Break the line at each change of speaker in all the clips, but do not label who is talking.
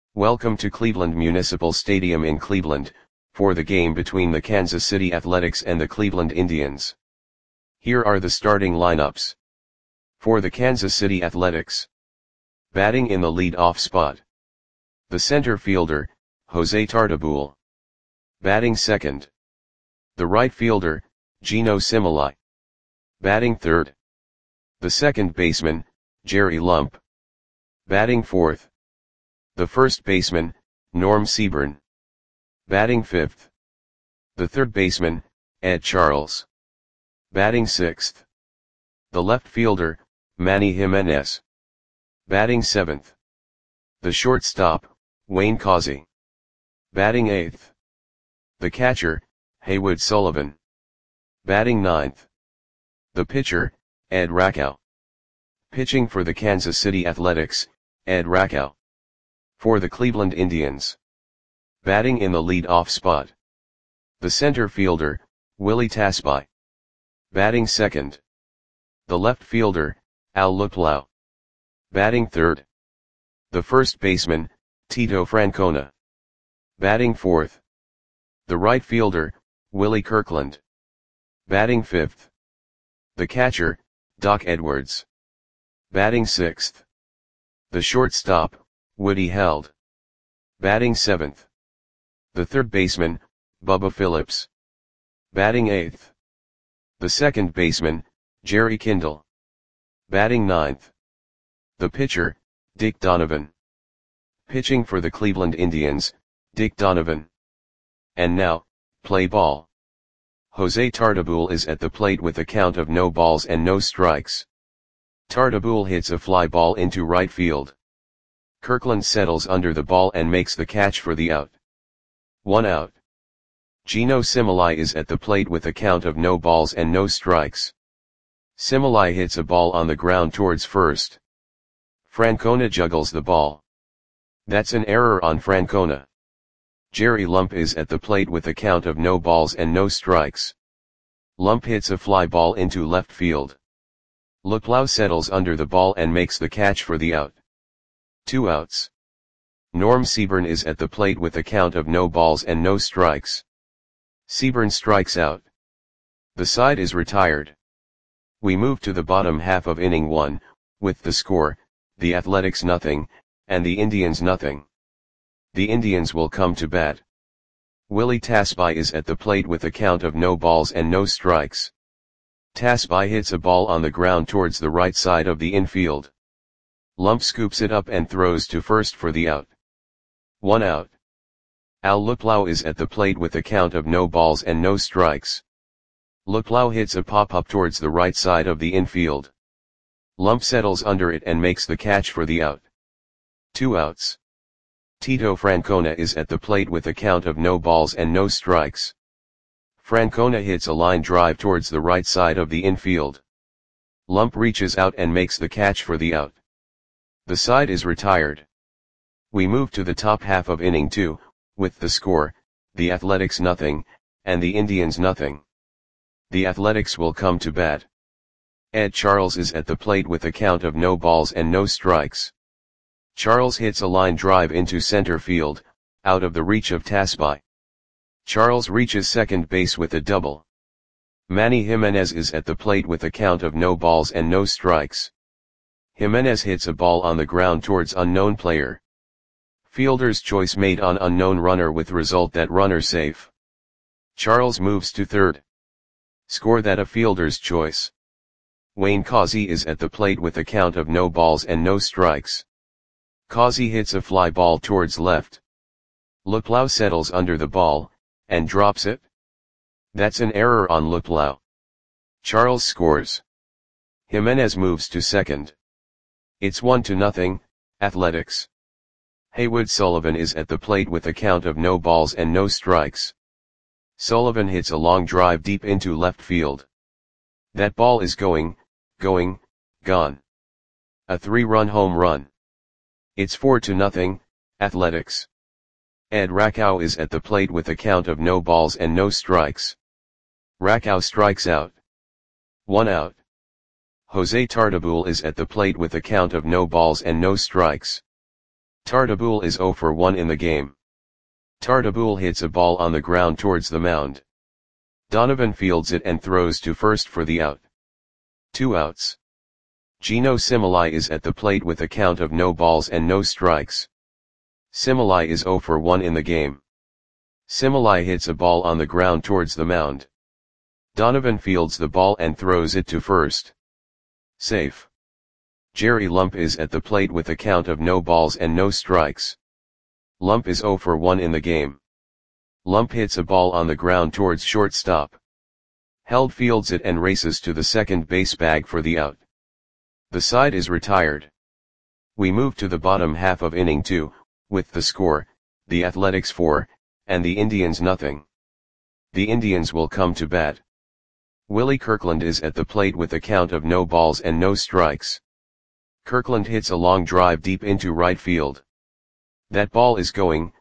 Welcome to Cleveland Municipal Stadium in Cleveland, for the game between the Kansas City Athletics and the Cleveland Indians. Here are the starting lineups. For the Kansas City Athletics. Batting in the lead-off spot. The center fielder, Jose Tartabull. Batting second. The right fielder, Geno Similai. Batting third. The second baseman, Jerry Lump. Batting fourth. The first baseman, Norm Seaburn. Batting fifth. The third baseman, Ed Charles. Batting sixth. The left fielder, Manny Jimenez. Batting seventh. The shortstop, Wayne Causey. Batting eighth. The catcher, Haywood Sullivan. Batting ninth. The pitcher, Ed Rakow. Pitching for the Kansas City Athletics, Ed Rakow. For the Cleveland Indians. Batting in the lead-off spot. The center fielder, Willie Tasby. Batting second. The left fielder, Al Luplow. Batting third. The first baseman, Tito Francona. Batting fourth. The right fielder, Willie Kirkland. Batting fifth. The catcher, Doc Edwards. Batting sixth. The shortstop, Woody Held. Batting seventh. The third baseman, Bubba Phillips. Batting eighth. The second baseman, Jerry Kindle. Batting ninth. The pitcher, Dick Donovan. Pitching for the Cleveland Indians, Dick Donovan. And now, play ball. Jose Tartabull is at the plate with a count of no balls and no strikes. Tartabull hits a fly ball into right field. Kirkland settles under the ball and makes the catch for the out. 1 out. Geno Similai is at the plate with a count of no balls and no strikes. Similai hits a ball on the ground towards first. Francona juggles the ball. That's an error on Francona. Jerry Lump is at the plate with a count of no balls and no strikes. Lump hits a fly ball into left field. Luplow settles under the ball and makes the catch for the out. 2 outs. Norm Seaburn is at the plate with a count of no balls and no strikes. Seaburn strikes out. The side is retired. We move to the bottom half of inning 1, with the score, the Athletics nothing, and the Indians nothing. The Indians will come to bat. Willie Tasby is at the plate with a count of no balls and no strikes. Tasby hits a ball on the ground towards the right side of the infield. Lump scoops it up and throws to first for the out. 1 out. Al Luplow is at the plate with a count of no balls and no strikes. Luplow hits a pop-up towards the right side of the infield. Lump settles under it and makes the catch for the out. 2 outs. Tito Francona is at the plate with a count of no balls and no strikes. Francona hits a line drive towards the right side of the infield. Lump reaches out and makes the catch for the out. The side is retired. We move to the top half of inning 2, with the score, the Athletics nothing, and the Indians nothing. The Athletics will come to bat. Ed Charles is at the plate with a count of no balls and no strikes. Charles hits a line drive into center field, out of the reach of Tasby. Charles reaches second base with a double. Manny Jimenez is at the plate with a count of no balls and no strikes. Jimenez hits a ball on the ground towards unknown player. Fielder's choice made on unknown runner with result that runner safe. Charles moves to third. Score that a fielder's choice. Wayne Causey is at the plate with a count of no balls and no strikes. Causey hits a fly ball towards left. Luplow settles under the ball, and drops it. That's an error on Luplow. Charles scores. Jimenez moves to second. It's 1-0, Athletics. Haywood Sullivan is at the plate with a count of no balls and no strikes. Sullivan hits a long drive deep into left field. That ball is gone. A 3-run home run. It's 4-0, Athletics. Ed Rakow is at the plate with a count of no balls and no strikes. Rakow strikes out. 1 out. Jose Tartabull is at the plate with a count of no balls and no strikes. Tartabull is 0 for 1 in the game. Tartabull hits a ball on the ground towards the mound. Donovan fields it and throws to first for the out. 2 outs. Gino Similai is at the plate with a count of no balls and no strikes. Similai is 0 for 1 in the game. Similai hits a ball on the ground towards the mound. Donovan fields the ball and throws it to first. Safe. Jerry Lump is at the plate with a count of no balls and no strikes. Lump is 0 for 1 in the game. Lump hits a ball on the ground towards shortstop. Held fields it and races to the second base bag for the out. The side is retired. We move to the bottom half of inning 2, with the score, the Athletics 4, and the Indians nothing. The Indians will come to bat. Willie Kirkland is at the plate with a count of no balls and no strikes. Kirkland hits a long drive deep into right field. That ball is gone.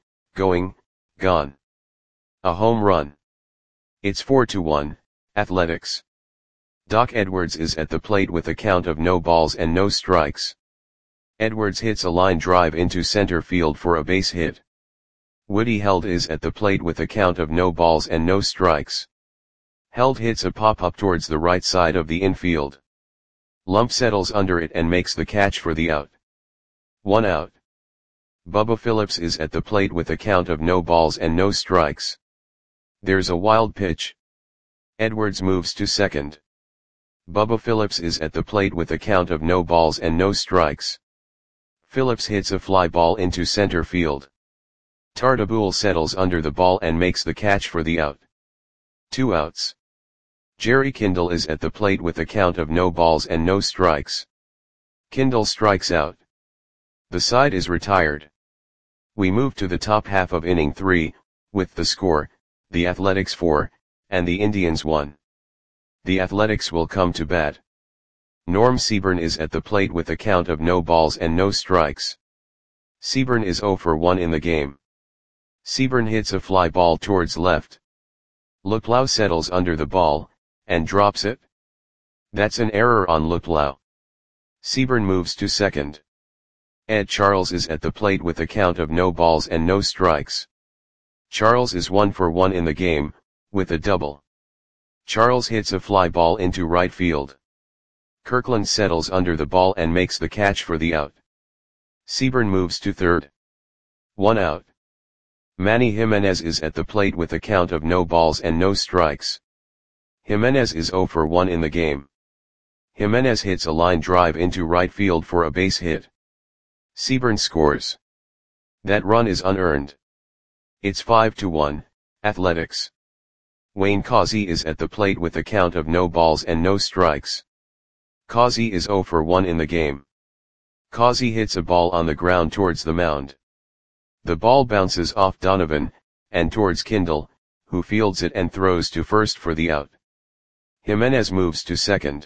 A home run. It's 4-1, Athletics. Doc Edwards is at the plate with a count of no balls and no strikes. Edwards hits a line drive into center field for a base hit. Woody Held is at the plate with a count of no balls and no strikes. Held hits a pop-up towards the right side of the infield. Lump settles under it and makes the catch for the out. 1 out. Bubba Phillips is at the plate with a count of no balls and no strikes. There's a wild pitch. Edwards moves to second. Bubba Phillips is at the plate with a count of no balls and no strikes. Phillips hits a fly ball into center field. Tartabull settles under the ball and makes the catch for the out. 2 outs. Jerry Kindle is at the plate with a count of no balls and no strikes. Kindle strikes out. The side is retired. We move to the top half of inning 3, with the score, the Athletics 4, and the Indians 1. The Athletics will come to bat. Norm Seaburn is at the plate with a count of no balls and no strikes. Seaburn is 0 for 1 in the game. Seaburn hits a fly ball towards left. Luplow settles under the ball, and drops it. That's an error on Luplow. Seaburn moves to second. Ed Charles is at the plate with a count of no balls and no strikes. Charles is 1 for 1 in the game, with a double. Charles hits a fly ball into right field. Kirkland settles under the ball and makes the catch for the out. Seaburn moves to third. 1 out. Manny Jimenez is at the plate with a count of no balls and no strikes. Jimenez is 0 for 1 in the game. Jimenez hits a line drive into right field for a base hit. Seaburn scores. That run is unearned. It's 5-1, Athletics. Wayne Causey is at the plate with a count of no balls and no strikes. Causey is 0 for 1 in the game. Causey hits a ball on the ground towards the mound. The ball bounces off Donovan, and towards Kindle, who fields it and throws to first for the out. Jimenez moves to second.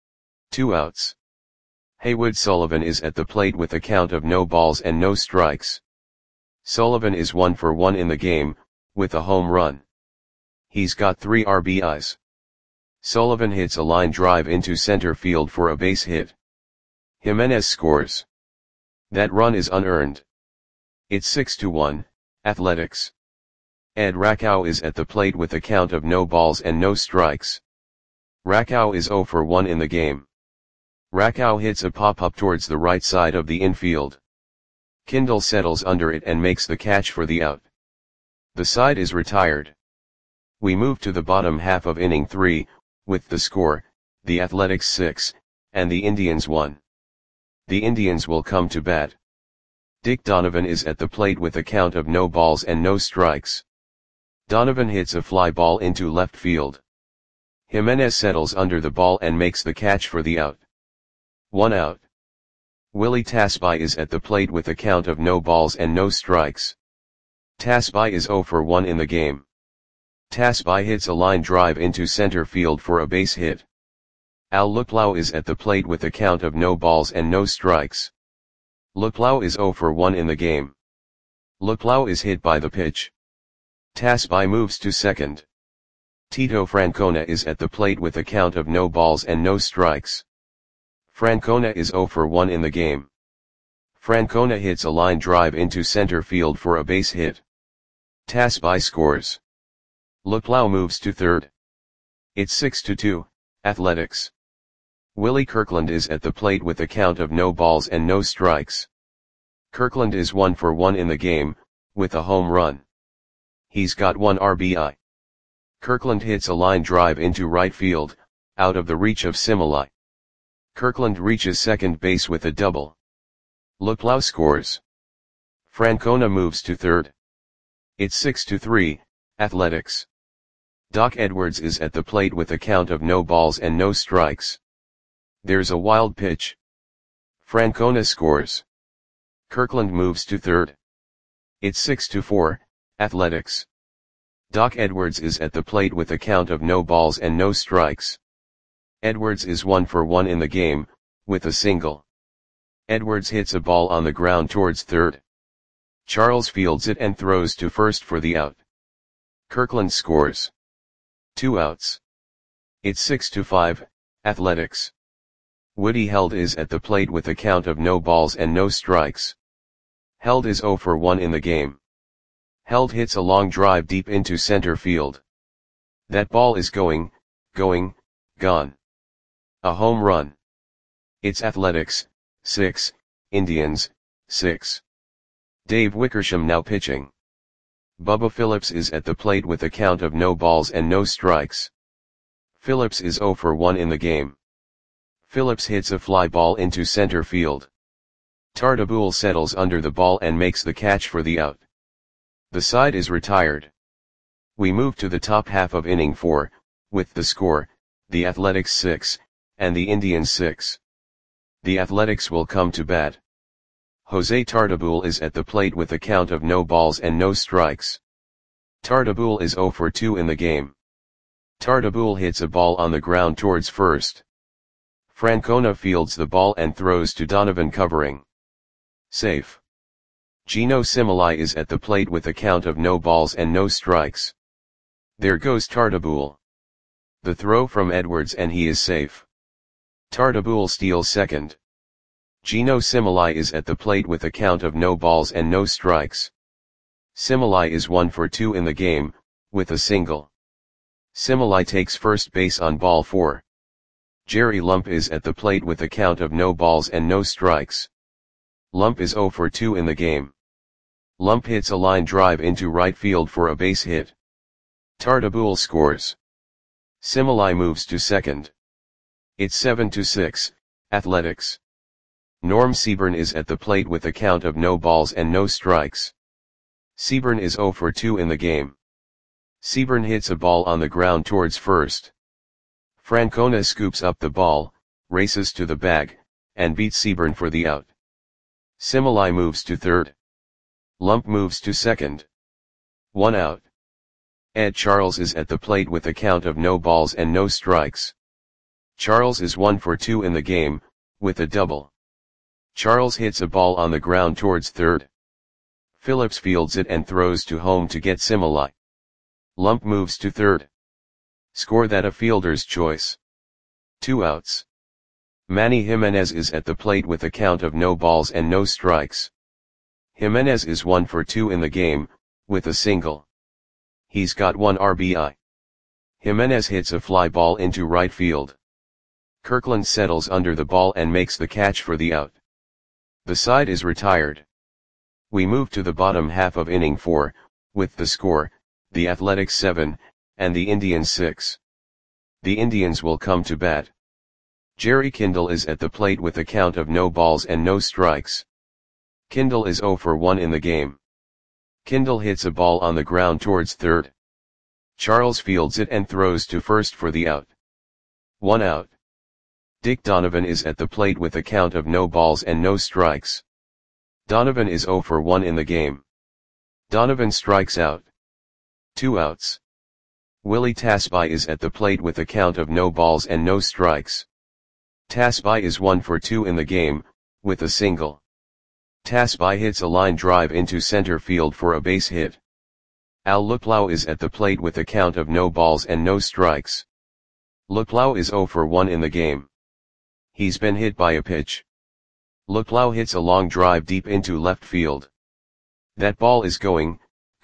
2 outs. Haywood Sullivan is at the plate with a count of no balls and no strikes. Sullivan is 1 for 1 in the game, with a home run. He's got 3 RBIs. Sullivan hits a line drive into center field for a base hit. Jimenez scores. That run is unearned. It's 6-1, Athletics. Ed Rakow is at the plate with a count of no balls and no strikes. Rakow is 0 for 1 in the game. Rakow hits a pop-up towards the right side of the infield. Kindle settles under it and makes the catch for the out. The side is retired. We move to the bottom half of inning 3, with the score, the Athletics 6, and the Indians 1. The Indians will come to bat. Dick Donovan is at the plate with a count of no balls and no strikes. Donovan hits a fly ball into left field. Jimenez settles under the ball and makes the catch for the out. 1 out. Willie Tasby is at the plate with a count of no balls and no strikes. Tasby is 0 for 1 in the game. Tasby hits a line drive into center field for a base hit. Al Luplow is at the plate with a count of no balls and no strikes. Luplow is 0 for 1 in the game. Luplow is hit by the pitch. Tasby moves to second. Tito Francona is at the plate with a count of no balls and no strikes. Francona is 0 for 1 in the game. Francona hits a line drive into center field for a base hit. Tasby scores. Luplow moves to third. It's 6-2, Athletics. Willie Kirkland is at the plate with a count of no balls and no strikes. Kirkland is 1 for 1 in the game, with a home run. He's got 1 RBI. Kirkland hits a line drive into right field, out of the reach of Similai. Kirkland reaches second base with a double. Luplow scores. Francona moves to third. It's 6-3, Athletics. Doc Edwards is at the plate with a count of no balls and no strikes. There's a wild pitch. Francona scores. Kirkland moves to third. It's 6-4, Athletics. Doc Edwards is at the plate with a count of no balls and no strikes. Edwards is 1 for 1 in the game, with a single. Edwards hits a ball on the ground towards third. Charles fields it and throws to first for the out. Kirkland scores. 2 outs. It's 6-5, Athletics. Woody Held is at the plate with a count of no balls and no strikes. Held is 0 for 1 in the game. Held hits a long drive deep into center field. That ball is going, gone. A home run. It's Athletics, 6, Indians, 6. Dave Wickersham now pitching. Bubba Phillips is at the plate with a count of no balls and no strikes. Phillips is 0 for 1 in the game. Phillips hits a fly ball into center field. Tartabull settles under the ball and makes the catch for the out. The side is retired. We move to the top half of inning 4, with the score, the Athletics 6, and the Indians 6. The Athletics will come to bat. Jose Tartabull is at the plate with a count of no balls and no strikes. Tartabull is 0 for 2 in the game. Tartabull hits a ball on the ground towards first. Francona fields the ball and throws to Donovan covering. Safe. Gino Similai is at the plate with a count of no balls and no strikes. There goes Tartabull. The throw from Edwards and he is safe. Tartabull steals second. Gino Similai is at the plate with a count of no balls and no strikes. Similai is 1 for 2 in the game, with a single. Similai takes first base on ball 4. Jerry Lump is at the plate with a count of no balls and no strikes. Lump is 0 for 2 in the game. Lump hits a line drive into right field for a base hit. Tartabull scores. Similai moves to second. It's 7-6, Athletics. Norm Seaburn is at the plate with a count of no balls and no strikes. Seaburn is 0 for 2 in the game. Seaburn hits a ball on the ground towards first. Francona scoops up the ball, races to the bag, and beats Seaburn for the out. Similai moves to third. Lump moves to second. 1 out. Ed Charles is at the plate with a count of no balls and no strikes. Charles is 1 for 2 in the game, with a double. Charles hits a ball on the ground towards third. Phillips fields it and throws to home to get Similai. Lump moves to third. Score that a fielder's choice. 2 outs. Manny Jimenez is at the plate with a count of no balls and no strikes. Jimenez is 1 for 2 in the game, with a single. He's got 1 RBI. Jimenez hits a fly ball into right field. Kirkland settles under the ball and makes the catch for the out. The side is retired. We move to the bottom half of inning 4, with the score, the Athletics 7, and the Indians 6. The Indians will come to bat. Jerry Kindle is at the plate with a count of no balls and no strikes. Kindle is 0 for 1 in the game. Kindle hits a ball on the ground towards third. Charles fields it and throws to first for the out. 1 out. Dick Donovan is at the plate with a count of no balls and no strikes. Donovan is 0 for 1 in the game. Donovan strikes out. 2 outs. Willie Tasby is at the plate with a count of no balls and no strikes. Tasby is 1 for 2 in the game, with a single. Tasby hits a line drive into center field for a base hit. Al Luplow is at the plate with a count of no balls and no strikes. Luplow is 0 for 1 in the game. He's been hit by a pitch. Luplow hits a long drive deep into left field. That ball is gone.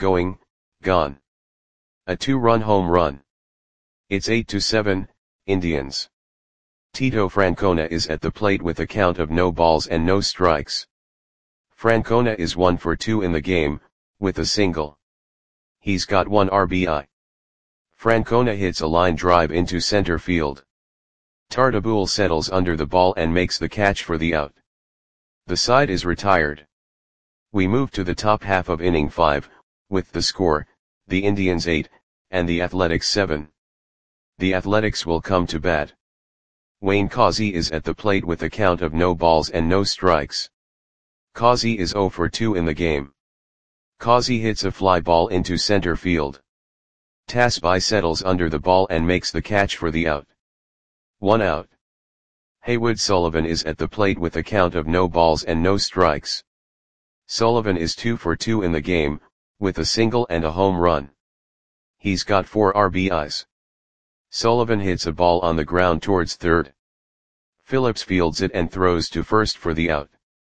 A 2-run home run. It's 8-7, Indians. Tito Francona is at the plate with a count of no balls and no strikes. Francona is 1 for 2 in the game, with a single. He's got 1 RBI. Francona hits a line drive into center field. Tartabull settles under the ball and makes the catch for the out. The side is retired. We move to the top half of inning 5, with the score, the Indians 8, and the Athletics 7. The Athletics will come to bat. Wayne Causey is at the plate with a count of no balls and no strikes. Causey is 0 for 2 in the game. Causey hits a fly ball into center field. Tasby settles under the ball and makes the catch for the out. 1 out. Haywood Sullivan is at the plate with a count of no balls and no strikes. Sullivan is 2 for 2 in the game, with a single and a home run. He's got 4 RBIs. Sullivan hits a ball on the ground towards third. Phillips fields it and throws to first for the out.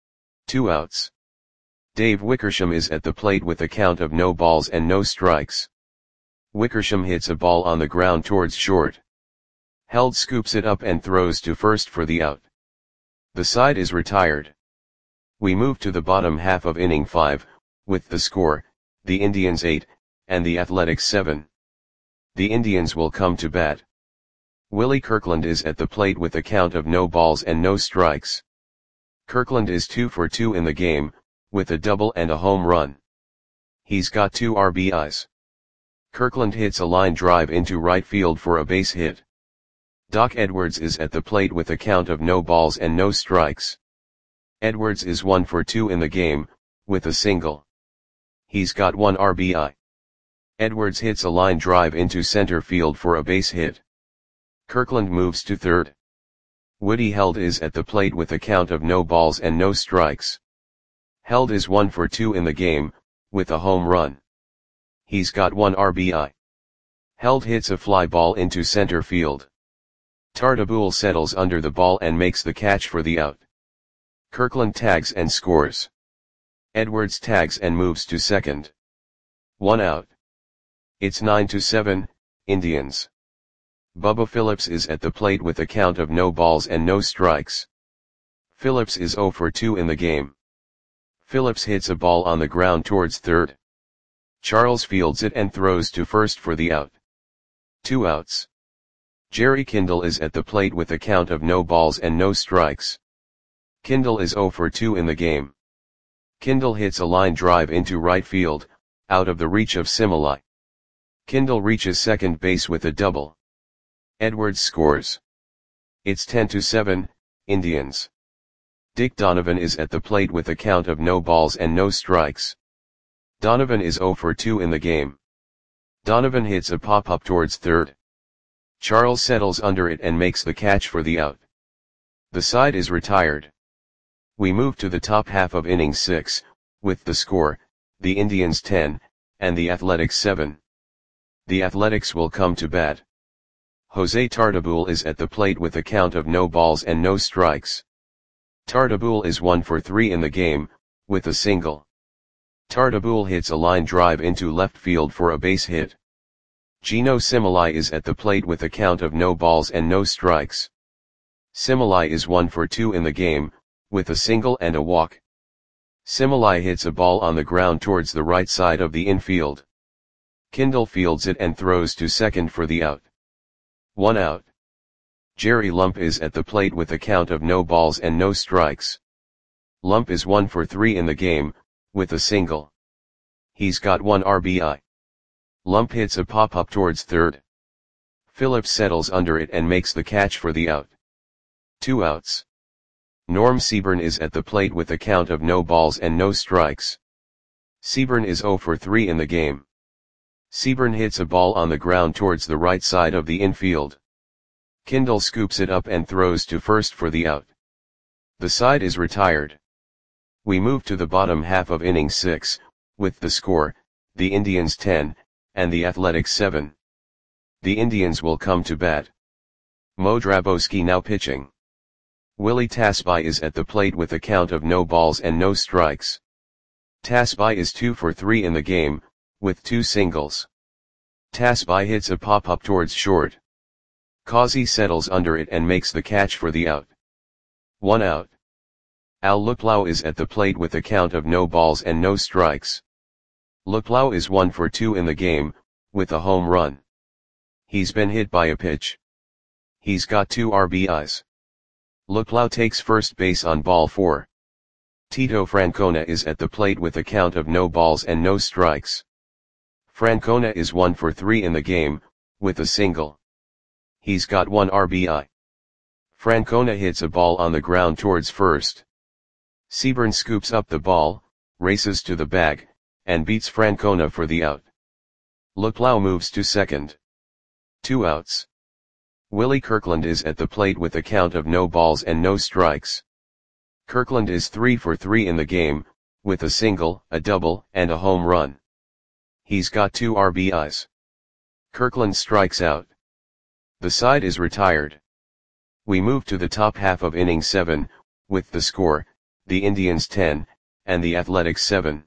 2 outs. Dave Wickersham is at the plate with a count of no balls and no strikes. Wickersham hits a ball on the ground towards short. Held scoops it up and throws to first for the out. The side is retired. We move to the bottom half of inning 5, with the score, the Indians 8, and the Athletics 7. The Indians will come to bat. Willie Kirkland is at the plate with a count of no balls and no strikes. Kirkland is 2 for 2 in the game, with a double and a home run. He's got 2 RBIs. Kirkland hits a line drive into right field for a base hit. Doc Edwards is at the plate with a count of no balls and no strikes. Edwards is 1 for 2 in the game, with a single. He's got 1 RBI. Edwards hits a line drive into center field for a base hit. Kirkland moves to third. Woody Held is at the plate with a count of no balls and no strikes. Held is 1 for 2 in the game, with a home run. He's got 1 RBI. Held hits a fly ball into center field. Tartabull settles under the ball and makes the catch for the out. Kirkland tags and scores. Edwards tags and moves to second. 1 out. It's 9-7, Indians. Bubba Phillips is at the plate with a count of no balls and no strikes. Phillips is 0 for 2 in the game. Phillips hits a ball on the ground towards third. Charles fields it and throws to first for the out. 2 outs. Jerry Kindle is at the plate with a count of no balls and no strikes. Kindle is 0 for 2 in the game. Kindle hits a line drive into right field, out of the reach of Similai. Kindle reaches second base with a double. Edwards scores. It's 10-7, Indians. Dick Donovan is at the plate with a count of no balls and no strikes. Donovan is 0 for 2 in the game. Donovan hits a pop-up towards third. Charles settles under it and makes the catch for the out. The side is retired. We move to the top half of inning 6, with the score, the Indians 10, and the Athletics 7. The Athletics will come to bat. Jose Tartabull is at the plate with a count of no balls and no strikes. Tartabull is 1 for 3 in the game, with a single. Tartabull hits a line drive into left field for a base hit. Gino Similai is at the plate with a count of no balls and no strikes. Similai is 1 for 2 in the game, with a single and a walk. Similai hits a ball on the ground towards the right side of the infield. Kindle fields it and throws to second for the out. 1 out. Jerry Lump is at the plate with a count of no balls and no strikes. Lump is 1 for 3 in the game, with a single. He's got 1 RBI. Lump hits a pop-up towards third. Phillips settles under it and makes the catch for the out. 2 outs. Norm Seaburn is at the plate with a count of no balls and no strikes. Seaburn is 0 for 3 in the game. Seaburn hits a ball on the ground towards the right side of the infield. Kindle scoops it up and throws to first for the out. The side is retired. We move to the bottom half of inning 6, with the score, the Indians 10, and the Athletics 7. The Indians will come to bat. Mo Drabowski now pitching. Willie Tasby is at the plate with a count of no balls and no strikes. Tasby is 2 for 3 in the game, with 2 singles. Tasby hits a pop-up towards short. Causey settles under it and makes the catch for the out. 1 out. Al Luplow is at the plate with a count of no balls and no strikes. Luplow is 1 for 2 in the game, with a home run. He's been hit by a pitch. He's got 2 RBIs. Luplow takes first base on ball 4. Tito Francona is at the plate with a count of no balls and no strikes. Francona is 1 for 3 in the game, with a single. He's got 1 RBI. Francona hits a ball on the ground towards first. Seaburn scoops up the ball, races to the bag, and beats Francona for the out. Luplow moves to second. 2 outs. Willie Kirkland is at the plate with a count of no balls and no strikes. Kirkland is 3 for 3 in the game, with a single, a double, and a home run. He's got 2 RBIs. Kirkland strikes out. The side is retired. We move to the top half of inning 7, with the score, the Indians 10, and the Athletics 7.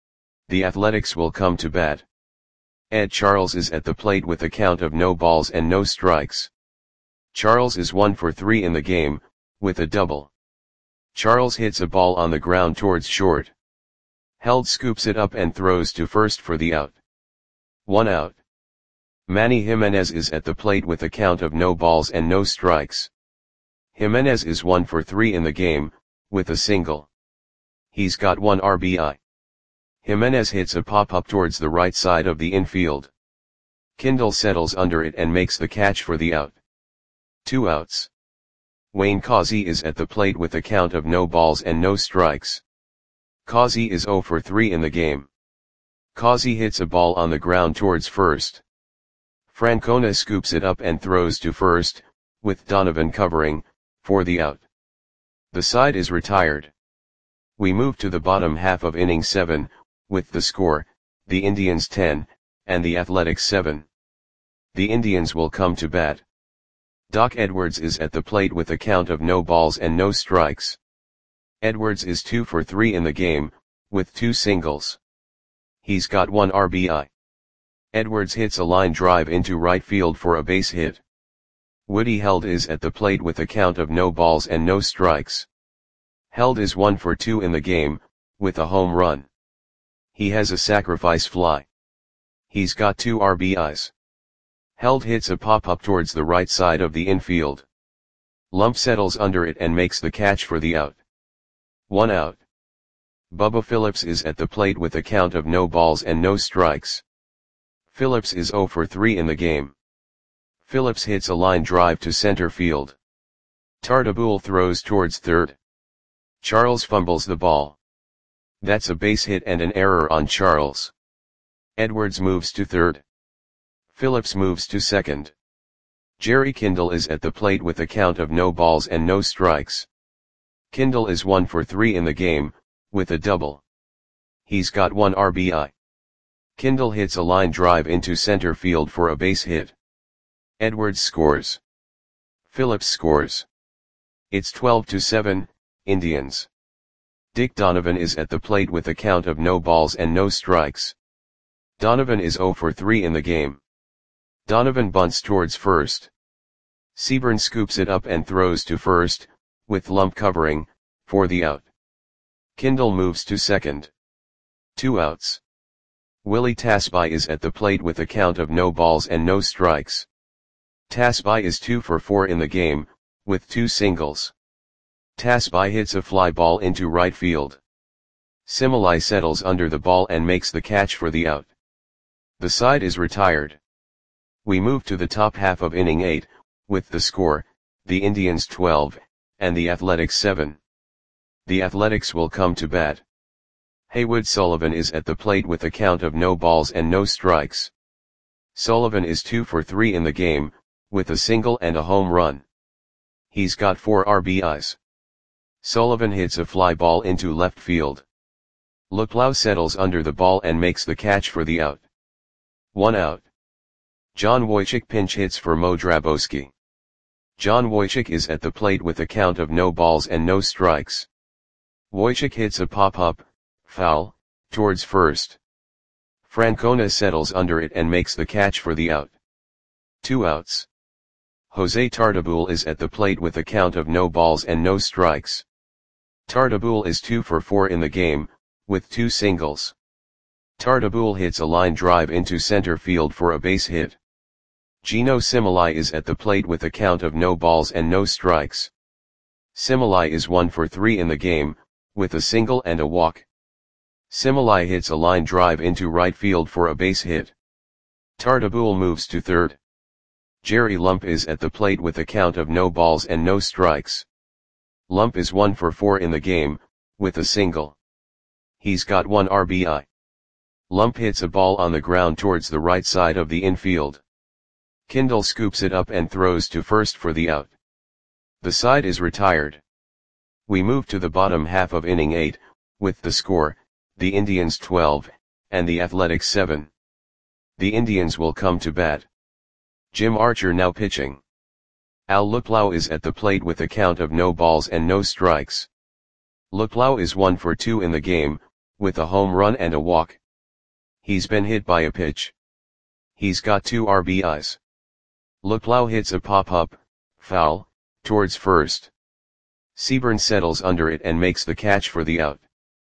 The Athletics will come to bat. Ed Charles is at the plate with a count of no balls and no strikes. Charles is 1 for 3 in the game, with a double. Charles hits a ball on the ground towards short. Held scoops it up and throws to first for the out. 1 out. Manny Jimenez is at the plate with a count of no balls and no strikes. Jimenez is 1 for 3 in the game, with a single. He's got 1 RBI. Jimenez hits a pop-up towards the right side of the infield. Kindle settles under it and makes the catch for the out. 2 outs. Wayne Causey is at the plate with a count of no balls and no strikes. Causey is 0 for 3 in the game. Causey hits a ball on the ground towards first. Francona scoops it up and throws to first, with Donovan covering, for the out. The side is retired. We move to the bottom half of inning 7, with the score, the Indians 10, and the Athletics 7. The Indians will come to bat. Doc Edwards is at the plate with a count of no balls and no strikes. Edwards is 2 for 3 in the game, with 2 singles. He's got 1 RBI. Edwards hits a line drive into right field for a base hit. Woody Held is at the plate with a count of no balls and no strikes. Held is 1 for 2 in the game, with a home run. He has a sacrifice fly. He's got 2 RBIs. Held hits a pop-up towards the right side of the infield. Lump settles under it and makes the catch for the out. 1 out. Bubba Phillips is at the plate with a count of no balls and no strikes. Phillips is 0 for 3 in the game. Phillips hits a line drive to center field. Tartabull throws towards third. Charles fumbles the ball. That's a base hit and an error on Charles. Edwards moves to third. Phillips moves to second. Jerry Kindle is at the plate with a count of no balls and no strikes. Kindle is 1 for 3 in the game, with a double. He's got 1 RBI. Kindle hits a line drive into center field for a base hit. Edwards scores. Phillips scores. It's 12-7, Indians. Dick Donovan is at the plate with a count of no balls and no strikes. Donovan is 0 for 3 in the game. Donovan bunts towards first. Seaburn scoops it up and throws to first, with Lump covering, for the out. Kindle moves to second. 2 outs. Willie Tasby is at the plate with a count of no balls and no strikes. Tasby is 2 for 4 in the game, with 2 singles. Tasby hits a fly ball into right field. Simile settles under the ball and makes the catch for the out. The side is retired. We move to the top half of inning 8, with the score, the Indians 12, and the Athletics 7. The Athletics will come to bat. Haywood Sullivan is at the plate with a count of no balls and no strikes. Sullivan is 2 for 3 in the game, with a single and a home run. He's got 4 RBIs. Sullivan hits a fly ball into left field. Luplow settles under the ball and makes the catch for the out. 1 out. John Wojcik pinch hits for Mo Drabowski. John Wojcik is at the plate with a count of no balls and no strikes. Wojcik hits a pop-up, foul, towards first. Francona settles under it and makes the catch for the out. 2 outs. Jose Tartabull is at the plate with a count of no balls and no strikes. Tartabull is 2 for 4 in the game, with 2 singles. Tartabull hits a line drive into center field for a base hit. Gino Similai is at the plate with a count of no balls and no strikes. Similai is 1 for 3 in the game, with a single and a walk. Similai hits a line drive into right field for a base hit. Tartabull moves to third. Jerry Lump is at the plate with a count of no balls and no strikes. Lump is 1 for 4 in the game, with a single. He's got 1 RBI. Lump hits a ball on the ground towards the right side of the infield. Kindle scoops it up and throws to first for the out. The side is retired. We move to the bottom half of inning 8, with the score, the Indians 12, and the Athletics 7. The Indians will come to bat. Jim Archer now pitching. Al Luplow is at the plate with a count of no balls and no strikes. Luplow is 1 for 2 in the game, with a home run and a walk. He's been hit by a pitch. He's got 2 RBIs. Luplow hits a pop-up, foul, towards first. Seaburn settles under it and makes the catch for the out.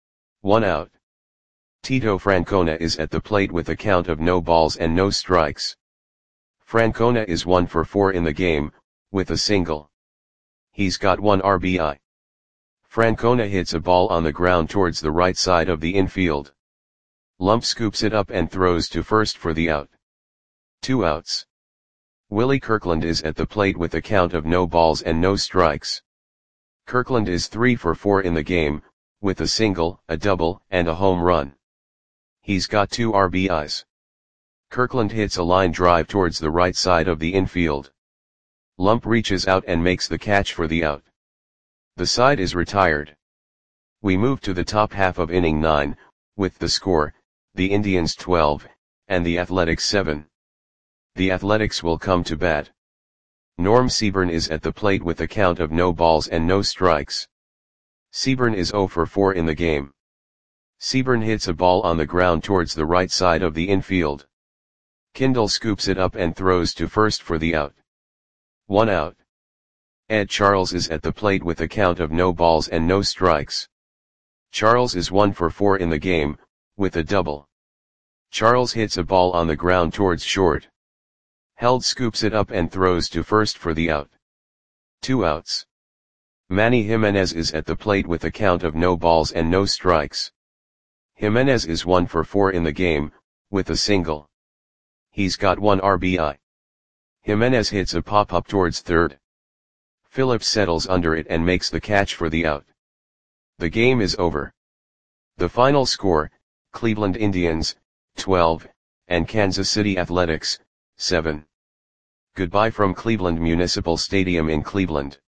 1 out. Tito Francona is at the plate with a count of no balls and no strikes. Francona is 1 for 4 in the game, with a single. He's got 1 RBI. Francona hits a ball on the ground towards the right side of the infield. Lump scoops it up and throws to first for the out. 2 outs. Willie Kirkland is at the plate with a count of no balls and no strikes. Kirkland is 3 for 4 in the game, with a single, a double, and a home run. He's got 2 RBIs. Kirkland hits a line drive towards the right side of the infield. Lump reaches out and makes the catch for the out. The side is retired. We move to the top half of inning 9, with the score, the Indians 12, and the Athletics 7. The Athletics will come to bat. Norm Seaburn is at the plate with a count of no balls and no strikes. Seaburn is 0 for 4 in the game. Seaburn hits a ball on the ground towards the right side of the infield. Kindle scoops it up and throws to first for the out. 1 out. Ed Charles is at the plate with a count of no balls and no strikes. Charles is 1 for 4 in the game, with a double. Charles hits a ball on the ground towards short. Held scoops it up and throws to first for the out. 2 outs. Manny Jimenez is at the plate with a count of no balls and no strikes. Jimenez is 1 for 4 in the game, with a single. He's got 1 RBI. Jimenez hits a pop-up towards third. Phillips settles under it and makes the catch for the out. The game is over. The final score, Cleveland Indians, 12, and Kansas City Athletics, 7. Goodbye from Cleveland Municipal Stadium in Cleveland.